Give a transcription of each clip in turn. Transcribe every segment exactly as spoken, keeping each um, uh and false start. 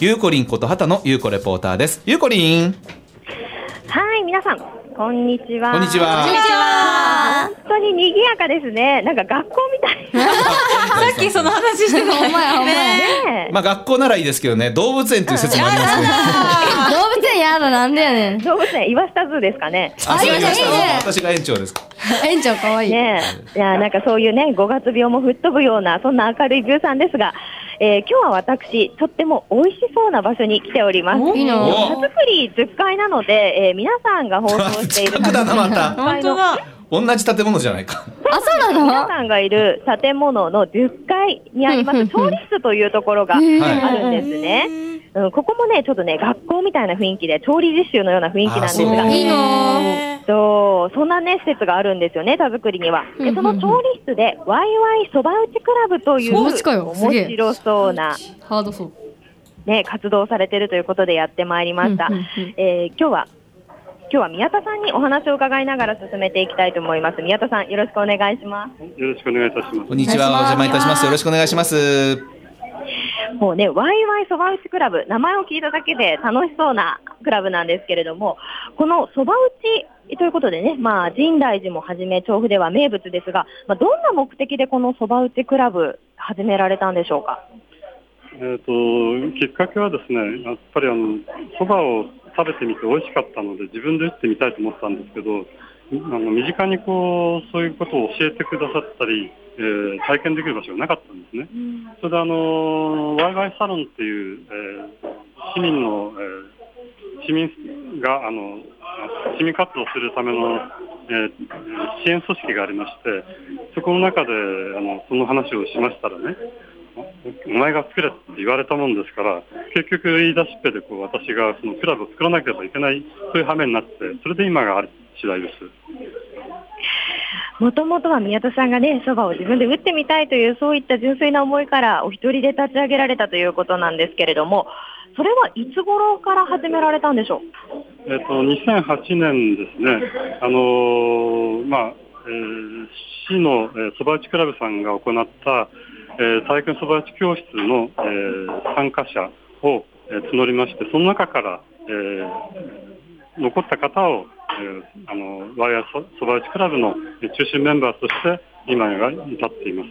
ゆうこりんこと畑野ゆうこレポーターです。ゆうこりん。 はい、皆さんこんにちは。 こんにちは。 こんにちは。本当に賑やかですね。なんか学校みたいな。 さっきその話してた。 ほんまやほんまや。ねまあ学校ならいいですけどね、動物園という説もありますけど。 動物園やだ、なんでやねん。 動物園岩下ズーですかね。 あ、そうです。 いいねいいね私が園長ですか。 園長かわいい。 ねえ、いやなんかそういうねごがつ病も吹っ飛ぶようなそんな明るいブーさんですが、えー、今日は私とっても美味しそうな場所に来ております。 いいの。 田作りじゅっかいなので、えー、皆さんが放送している近くだなまた。 本当だ。 同じ建物じゃないか。 あ、そうなの？ 皆さんがいる建物のじゅっかいにあります調理室というところがあるんですね。うん、ここもねちょっとね学校みたいな雰囲気で調理実習のような雰囲気なんですが、 いいの。 そうそんなね施設があるんですよね、田作りには。でその調理室でワイワイそば打ちクラブという面白そうなハードそうね活動されているということでやってまいりました。えー、今日は今日は宮田さんにお話を伺いながら進めていきたいと思います。宮田さんよろしくお願いします。 よろしくお願いいたします。 こんにちは、お邪魔いたします。よろしくお願いします。 もうね、ワイワイそば打ちクラブ、名前を聞いただけで楽しそうなクラブなんですけれども、このそば打ちということでね、まあ、深大寺もはじめ調布では名物ですが、まあ、どんな目的でこのそば打ちクラブ始められたんでしょうか。 えーと、きっかけはですね、やっぱりあのそばを食べてみて美味しかったので自分で打ってみたいと思ったんですけど、あの身近にこうそういうことを教えてくださったり、えー、体験できる場所がなかったんですね。うん、それであのワイワイサロンっていう、えー、市民の、えー、市民があの市民活動をするための、えー、支援組織がありまして、そこの中であのその話をしましたらね、お前が作れって言われたもんですから、結局言い出しっぺでこう私がそのクラブを作らなければいけないという羽目になって、それで今がある次第です。 もともとは宮田さんがねそばを自分で打ってみたいというそういった純粋な思いからお一人で立ち上げられたということなんですけれども、それはいつ頃から始められたんでしょう。 えっと、にせんはちねんですね。あのーまあえー、市のそば打ちクラブさんが行ったえー、体験そば打ち教室の、えー、参加者を、えー、募りまして、その中から、えー、残った方を、えー、あのワイヤーそば打ちクラブの中心メンバーとして今が至っています。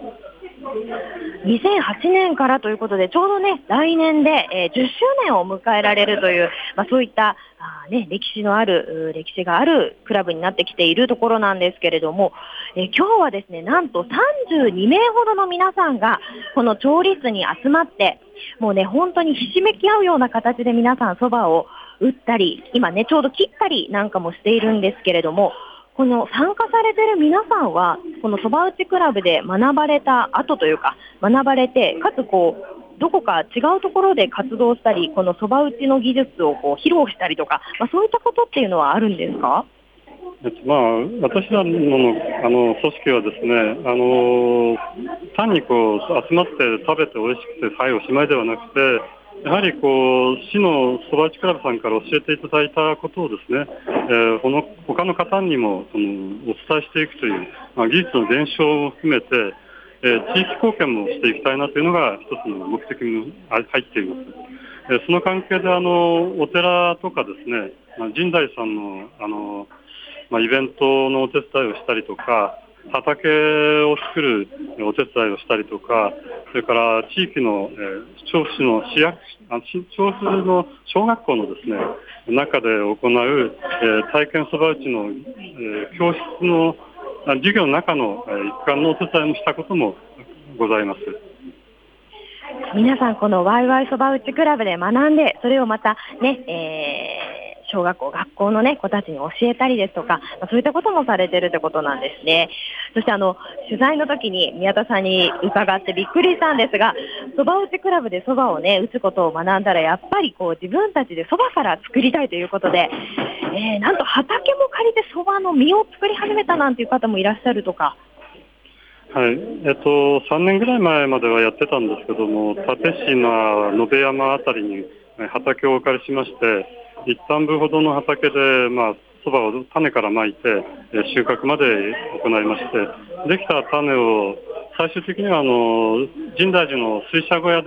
にせんはちねんからということでちょうどね来年で、えー、じゅっしゅうねんを迎えられるという、まあ、そういったあ、ね、歴史のある歴史があるクラブになってきているところなんですけれども、えー、今日はですねなんとさんじゅうにめいほどの皆さんがこの調理室に集まってもうね本当にひしめき合うような形で皆さんそばを打ったり今ねちょうど切ったりなんかもしているんですけれども、この参加されている皆さんはこのそば打ちクラブで学ばれた後というか学ばれてかつこうどこか違うところで活動したりこのそば打ちの技術をこう披露したりとか、まあ、そういったことっていうのはあるんですか。 まあ、私らの、あの組織はですね、あの単にこう集まって食べて美味しくてはいおしまいではなくて、やはりこう市のそば打ちクラブさんから教えていただいたことをですね、えー、この他の方にもそのお伝えしていくという、まあ、技術の伝承も含めて、えー、地域貢献もしていきたいなというのが一つの目的に入っています。えー、その関係であのお寺とかですね、まあ、深大さんのあの、まあ、イベントのお手伝いをしたりとか、畑を作るお手伝いをしたりとか、それから地域の、えー、調布市の市役あ調布の小学校のですね中で行う、えー、体験そば打ちの、えー、教室の授業の中の、えー、一環のお手伝いもしたこともございます。 皆さんこのワイワイそば打ちクラブで学んでそれをまたね、えー小学校、学校の、ね、子たちに教えたりですとか、まあ、そういったこともされているということなんですね。そしてあの取材の時に宮田さんに伺ってびっくりしたんですが、そば打ちクラブでそばを、ね、打つことを学んだらやっぱりこう自分たちでそばから作りたいということで、えー、なんと畑も借りてそばの実を作り始めたなんていう方もいらっしゃるとか。 はい、えっと、さんねんぐらい前まではやってたんですけども、立科、野辺山あたりに畑をお借りしまして、一反分ほどの畑で、まあ、そばを種からまいて、えー、収穫まで行いまして、できた種を最終的にはあの深大寺の水車小屋で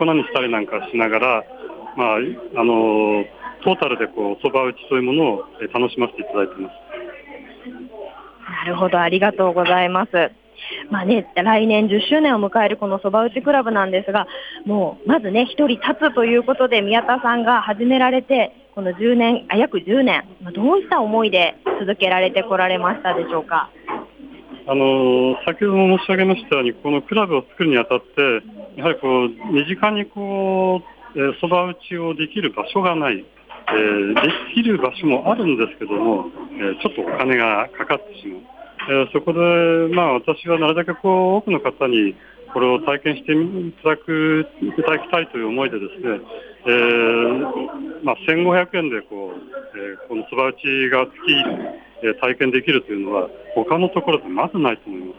粉にしたりなんかしながら、まあ、あのトータルでこうそば打ちというものをえー楽しませていただいています。 なるほど、ありがとうございます。まあね、来年じゅっしゅうねんを迎えるこのそば打ちクラブなんですが、もうまずね、一人立つということで宮田さんが始められて、このじゅうねん、あ約じゅうねん、まあどういった思いで続けられてこられましたでしょうか。 あの先ほども申し上げましたように、このクラブを作るにあたって、やはりこう身近にこう、えー、そば打ちをできる場所がない、えー、できる場所もあるんですけども、えー、ちょっとお金がかかってしまう。えー、そこで、まあ、私はなるだけこう多くの方にこれを体験していただくいただきたいという思いでですね、えーまあ、せんごひゃくえんでこう、えー、このそば打ちが月、えー、体験できるというのは他のところでまずないと思います。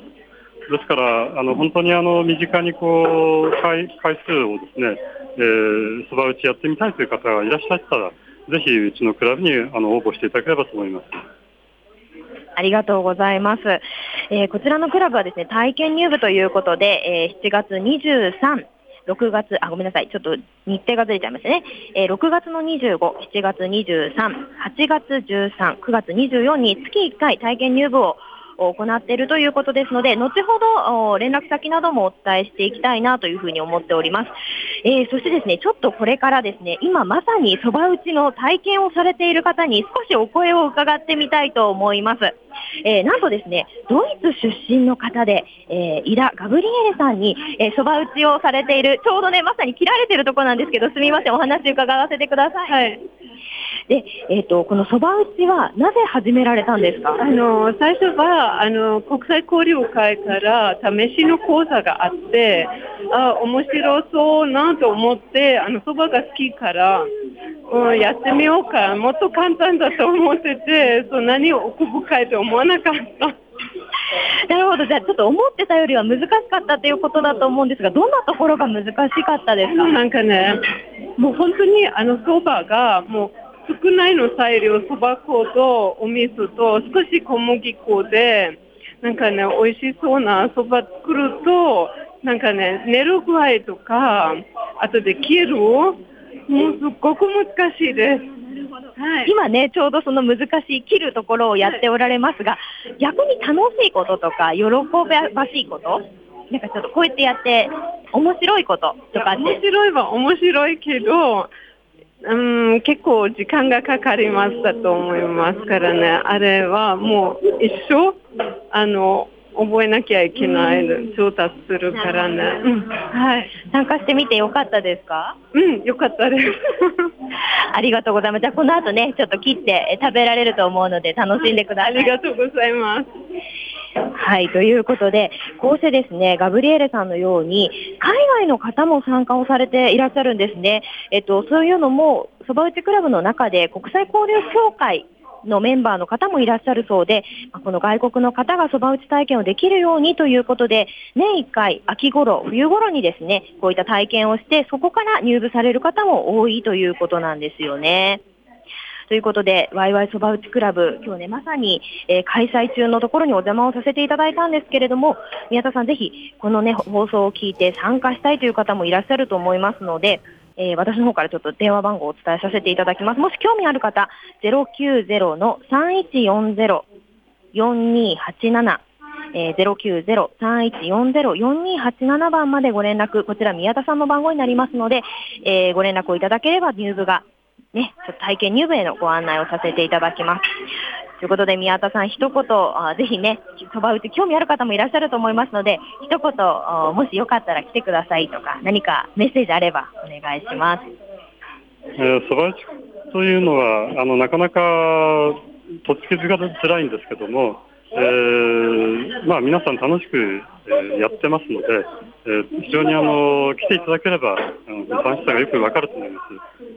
ですからあの本当にあの身近にこう 回, 回数をですね、えー、そば打ちやってみたいという方がいらっしゃったら、ぜひうちのクラブにあの応募していただければと思います。 ありがとうございます。えー、こちらのクラブはですね、体験入部ということで、えー、しちがつにじゅうさん、ろくがつ、あ、ごめんなさい、ちょっと日程がずれちゃいましたね。えー、ろくがつのにじゅうご、しちがつにじゅうさん、はちがつじゅうさん、くがつにじゅうよっかに月いっかい体験入部を行っているということですので、後ほど連絡先などもお伝えしていきたいなというふうに思っております。えー、そしてですね、ちょっとこれからですね、今まさにそば打ちの体験をされている方に少しお声を伺ってみたいと思います。えー、なんとですね、ドイツ出身の方で、えー、イラ・ガブリエレさんにそば、えー、打ちをされている、ちょうどね、まさに切られているところなんですけど、すみません、お話伺わせてください。はい。で、えーと、このそば打ちはなぜ始められたんですか？ あの最初はあの国際交流会から試しの講座があって、あ、面白そうなと思って、あのそばが好きから、うん、やってみようか、もっと簡単だと思ってて、そんなに奥深いと思わなかった。 なるほど、じゃあちょっと思ってたよりは難しかったということだと思うんですが、どんなところが難しかったですか？ なんかね、もう本当にあのそばがもう少ないの材料、そば粉とお水と少し小麦粉で、なんかね、美味しそうなそば作ると、なんかね、寝る具合とか、あとで切る、もうすっごく難しいです。 はい、今ね、ちょうどその難しい切るところをやっておられますが、逆に楽しいこととか、喜ばしいこと、なんかちょっとこうやってやって、面白いこととかって。 面白いは面白いけど、うん、結構時間がかかりましたと思いますからね、あれはもう一生あの覚えなきゃいけない上達するからね、うん、はい、 参加してみてよかったですか？ うん、よかったですありがとうございます。じゃあこの後ね、ちょっと切って食べられると思うので楽しんでください。 ありがとうございます。 はい、ということで、こうしてですね、ガブリエレさんのように海外の方も参加をされていらっしゃるんですね。えっと、そういうのもそば打ちクラブの中で国際交流協会のメンバーの方もいらっしゃるそうで、この外国の方がそば打ち体験をできるようにということで、年いっかい秋頃、冬頃にですね、こういった体験をして、そこから入部される方も多いということなんですよね。ということで、ワイワイそば打ちクラブ、今日ね、まさに、えー、開催中のところにお邪魔をさせていただいたんですけれども、宮田さん、ぜひこのね、放送を聞いて参加したいという方もいらっしゃると思いますので、えー、私の方からちょっと電話番号をお伝えさせていただきます。もし興味ある方、ゼロきゅうゼロのさんいちよんゼロ よんにはちなな、えー、ゼロきゅうゼロ さんいちよんゼロ よんにはちななばんまでご連絡、こちら宮田さんの番号になりますので、えー、ご連絡をいただければ入部がね、ちょっと体験入部へのご案内をさせていただきます。ということで、宮田さん、一言、あぜひね、そば打ち興味ある方もいらっしゃると思いますので、一言、もしよかったら来てくださいとか、何かメッセージあればお願いします。 そば打ちというのは、あのなかなかとっつきづらいんですけども、えーまあ、皆さん楽しく、えー、やってますので、えー、非常にあの来ていただければあの楽しさがよくわかると思います。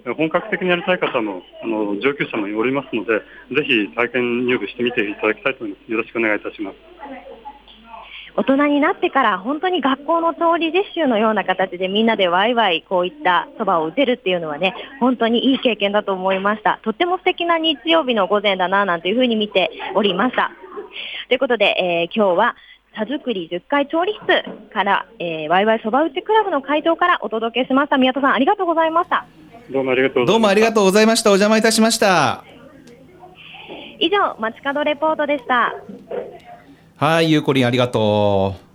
本格的にやりたい方もあの上級者もおりますので、ぜひ体験入部してみていただきたいと思います。よろしくお願いいたします。 大人になってから本当に学校の調理実習のような形でみんなでワイワイこういったそばを打てるっていうのはね、本当にいい経験だと思いました。とっても素敵な日曜日の午前だななんていうふうに見ておりました。ということで、えー、今日は田作りじゅっかい調理室から、えー、ワイワイそば打ちクラブの会場からお届けしました。宮田さん、ありがとうございました。 どうもありがとうございました。 どうもありがとうございました。お邪魔いたしました。 以上、街角レポートでした。 はい、ゆうこりんありがとう。